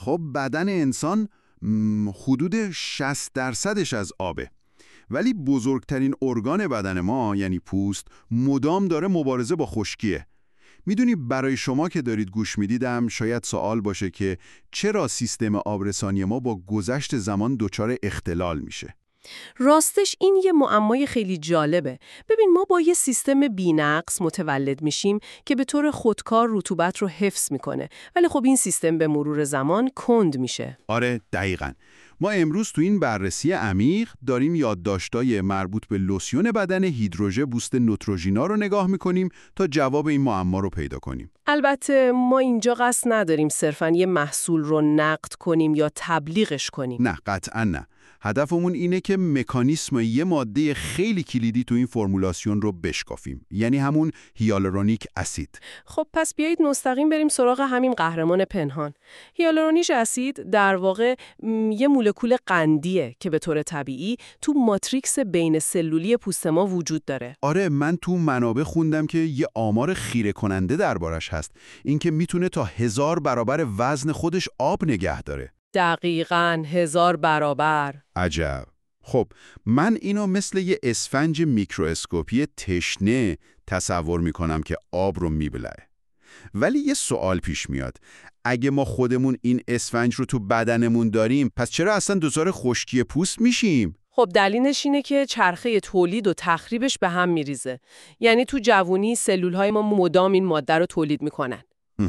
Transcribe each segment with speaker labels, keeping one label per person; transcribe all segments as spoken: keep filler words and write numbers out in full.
Speaker 1: خب بدن انسان م، حدود شصت درصدش از آبه. ولی بزرگترین ارگان بدن ما یعنی پوست مدام داره مبارزه با خشکیه. میدونی برای شما که دارید گوش میدیدم شاید سوال باشه که چرا سیستم آبرسانی ما با گذشت زمان دچار اختلال میشه؟
Speaker 2: راستش این یه معمای خیلی جالبه. ببین ما با یه سیستم بی‌نقص متولد میشیم که به طور خودکار رطوبت رو حفظ میکنه. ولی خب این سیستم به مرور زمان کند میشه.
Speaker 1: آره دقیقاً. ما امروز تو این بررسی عمیق داریم یادداشتای مربوط به لوسیون بدن هیدروژه بوست نوتروژینا رو نگاه میکنیم تا جواب این معما رو پیدا کنیم.
Speaker 2: البته ما اینجا قصد نداریم صرفاً یه محصول رو نقد کنیم یا تبلیغش کنیم.
Speaker 1: نه قطعاً نه. هدفمون اینه که مکانیسم یه ماده خیلی کلیدی تو این فرمولاسیون رو بشکافیم، یعنی همون هیالورونیک اسید.
Speaker 2: خب پس بیایید مستقیم بریم سراغ همین قهرمان پنهان. هیالورونیک اسید در واقع م، یه مولکول قندیه که به طور طبیعی تو ماتریکس بین سلولی پوست ما وجود داره.
Speaker 1: آره من تو منابع خوندم که یه آمار خیره کننده دربارش هست، اینکه میتونه تا هزار برابر وزن خودش آب نگه داره.
Speaker 2: دقیقاً هزار برابر.
Speaker 1: عجب. خب من اینو مثل یه اسفنج میکرواسکوپی تشنه تصور میکنم که آب رو میبلعه. ولی یه سوال پیش میاد. اگه ما خودمون این اسفنج رو تو بدنمون داریم، پس چرا اصلا دچار خشکی پوست میشیم؟
Speaker 2: خب دلیلش اینه که چرخه تولید و تخریبش به هم میریزه. یعنی تو جوونی سلولهای ما مدام این ماده رو تولید میکنن.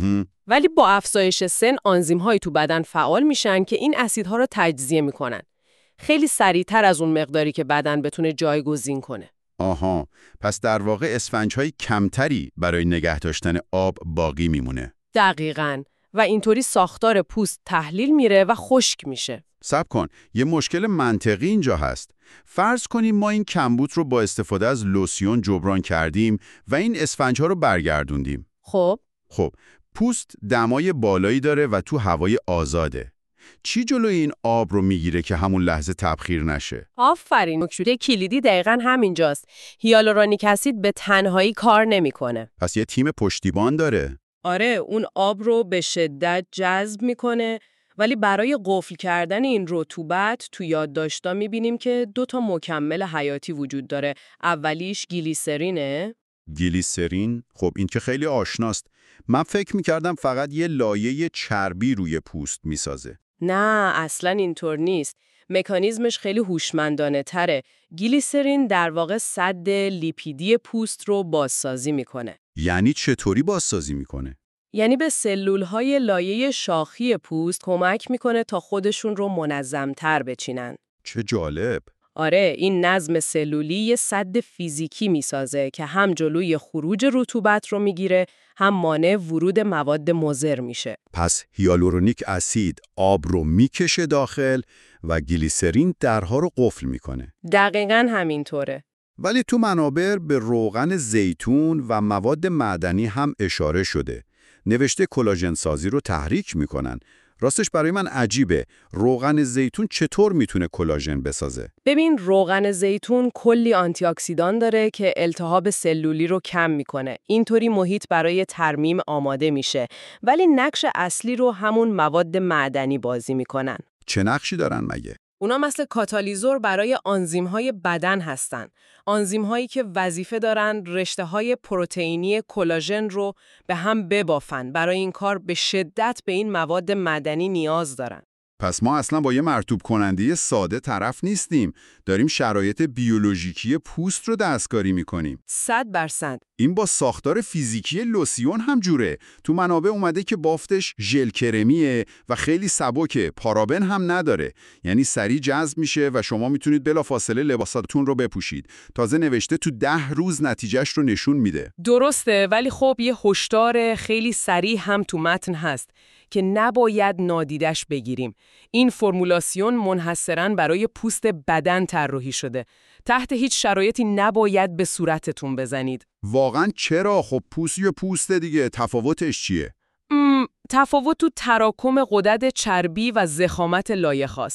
Speaker 2: ولی با افزایش سن آنزیم‌هایی تو بدن فعال میشن که این اسیدها رو تجزیه میکنن. خیلی سریعتر از اون مقداری که بدن بتونه جایگزین کنه.
Speaker 1: آها، پس در واقع اسفنج‌های کمتری برای نگه داشتن آب باقی میمونه.
Speaker 2: دقیقاً. و اینطوری ساختار پوست تحلیل میره و خشک میشه.
Speaker 1: صبر کن، یه مشکل منطقی اینجا هست. فرض کنیم ما این کمبود رو با استفاده از لوسیون جبران کردیم و این اسفنج‌ها رو برگردوندیم.
Speaker 2: خب
Speaker 1: خب پوست دمای بالایی داره و تو هوای آزاده. چی جلوی این آب رو میگیره که همون لحظه تبخیر نشه؟
Speaker 2: آفرین، نکته کلیدی دقیقاً همینجاست. هیالورونیک اسید به تنهایی کار نمیکنه.
Speaker 1: پس یه تیم پشتیبان داره.
Speaker 2: آره، اون آب رو به شدت جذب میکنه. ولی برای قفل کردن این رطوبت تو یادداشتا میبینیم که دو تا مکمل حیاتی وجود داره. اولیش گلیسرینه.
Speaker 1: گلیسرین؟ خب این که خیلی آشناست. من فکر میکردم فقط یه لایه چربی روی پوست میسازه.
Speaker 2: نه، اصلاً اینطور نیست. مکانیزمش خیلی هوشمندانه تره. گلیسرین در واقع سد لیپیدی پوست رو بازسازی میکنه.
Speaker 1: یعنی چطوری بازسازی میکنه؟
Speaker 2: یعنی به سلولهای لایه شاخی پوست کمک میکنه تا خودشون رو منظم‌تر بچینن.
Speaker 1: چه جالب.
Speaker 2: آره، این نظم سلولی یه سد فیزیکی میسازه که هم جلوی خروج رطوبت رو میگیره، هم مانع ورود مواد مضر میشه.
Speaker 1: پس هیالورونیک اسید آب رو میکشه داخل و گلیسرین درها رو قفل میکنه.
Speaker 2: دقیقاً همینطوره.
Speaker 1: ولی تو منابع به روغن زیتون و مواد معدنی هم اشاره شده. نوشته کلاژن سازی رو تحریک میکنن. راستش برای من عجیبه. روغن زیتون چطور میتونه کلاژن بسازه؟
Speaker 2: ببین روغن زیتون کلی آنتی اکسیدان داره که التهاب سلولی رو کم میکنه. اینطوری محیط برای ترمیم آماده میشه. ولی نقش اصلی رو همون مواد معدنی بازی میکنن.
Speaker 1: چه نقشی دارن مگه؟
Speaker 2: اونا مثل کاتالیزور برای آنزیم‌های بدن هستن. آنزیم‌هایی که وظیفه دارن رشته‌های پروتئینی کلاژن رو به هم ببافن. برای این کار به شدت به این مواد معدنی نیاز دارن.
Speaker 1: پس ما اصلا با یه مرطوب کننده ساده طرف نیستیم. داریم شرایط بیولوژیکی پوست رو دستکاری میکنیم.
Speaker 2: صد درصد.
Speaker 1: این با ساختار فیزیکی لوسیون هم جوره. تو منابع اومده که بافتش ژل کرمیه و خیلی سبکه، پارابن هم نداره. یعنی سریع جذب میشه و شما میتونید بلافاصله لباساتون رو بپوشید. تازه نوشته تو ده روز نتیجهش رو نشون میده.
Speaker 2: درسته، ولی خب یه هشدار خیلی سریع هم تو متن هست که نباید نادیدش بگیریم. این فرمولاسیون منحصراً برای پوست بدن طراحی شده. تحت هیچ شرایطی نباید به صورتتون بزنید.
Speaker 1: واقعاً چرا؟ خب پوست یا پوست دیگه، تفاوتش چیه؟
Speaker 2: م، تفاوت تو تراکم غدد چربی و ضخامت لایه خاص.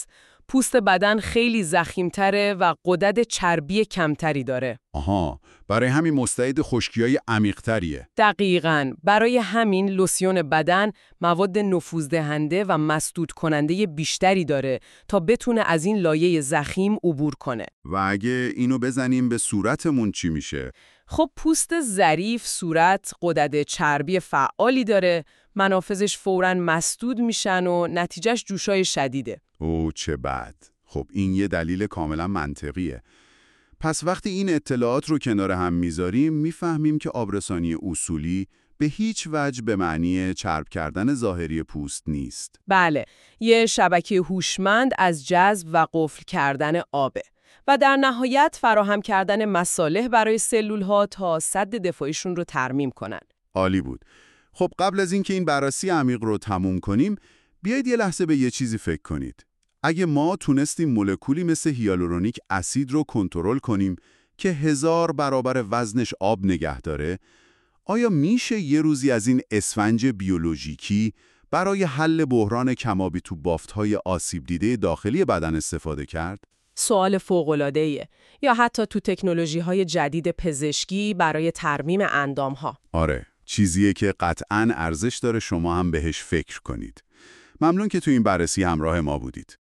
Speaker 2: پوست بدن خیلی ضخیم‌تره و غدد چربی کمتری داره.
Speaker 1: آها، برای همین مستعد خشکی‌های عمیق‌تریه.
Speaker 2: دقیقاً. برای همین لوسیون بدن مواد نفوذدهنده و مسدود کننده بیشتری داره تا بتونه از این لایه ضخیم عبور کنه.
Speaker 1: و اگه اینو بزنیم به صورتمون چی میشه؟
Speaker 2: خب پوست ظریف صورت غدد چربی فعالی داره، منافذش فوراً مسدود میشن و نتیجهش جوشای شدیده.
Speaker 1: اوه چه بد. خب این یه دلیل کاملا منطقیه. پس وقتی این اطلاعات رو کنار هم میذاریم میفهمیم که آبرسانی اصولی به هیچ وجه به معنی چرب کردن ظاهری پوست نیست.
Speaker 2: بله، یه شبکه هوشمند از جذب و قفل کردن آبه و در نهایت فراهم کردن مصالح برای سلول‌ها تا سد دفاعیشون رو ترمیم کنن.
Speaker 1: عالی بود. خب قبل از اینکه این بررسی عمیق رو تموم کنیم، بیایید یه لحظه به یه چیزی فکر کنید. اگه ما تونستیم مولکولی مثل هیالورونیک اسید رو کنترل کنیم که هزار برابر وزنش آب نگه داره، آیا میشه یه روزی از این اسفنج بیولوژیکی برای حل بحران کم‌آبی تو بافت‌های آسیب دیده داخلی بدن استفاده کرد؟
Speaker 2: سوال فوق‌العاده‌ایه. یا حتی تو تکنولوژی‌های جدید پزشکی برای ترمیم اندام‌ها.
Speaker 1: آره، چیزیه که قطعاً ارزش داره شما هم بهش فکر کنید. ممنون که تو این بررسی همراه ما بودید.